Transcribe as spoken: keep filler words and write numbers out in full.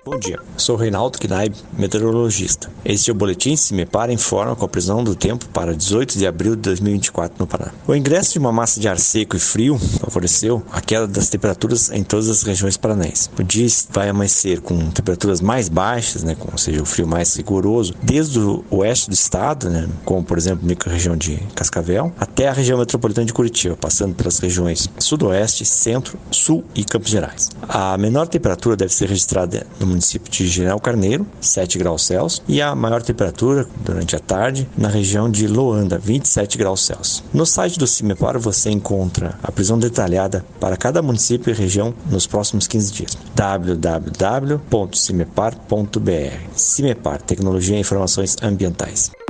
Bom dia, sou Reinaldo Knaib, meteorologista. Este é o Boletim CIMEPAR informa com a previsão do tempo para dezoito de abril de dois mil e vinte e quatro no Paraná. O ingresso de uma massa de ar seco e frio favoreceu a queda das temperaturas em todas as regiões paranaenses. O dia vai amanhecer com temperaturas mais baixas, né, com, ou seja, o frio mais rigoroso, desde o oeste do estado, né, como por exemplo a microrregião de Cascavel, até a região metropolitana de Curitiba, passando pelas regiões sudoeste, centro, sul e Campos Gerais. A menor temperatura deve ser registrada no município de General Carneiro, sete graus Celsius, e a maior temperatura durante a tarde na região de Loanda, vinte e sete graus Celsius. No site do CIMEPAR você encontra a previsão detalhada para cada município e região nos próximos quinze dias. w w w ponto cimepar ponto b r. CIMEPAR, Tecnologia e Informações Ambientais.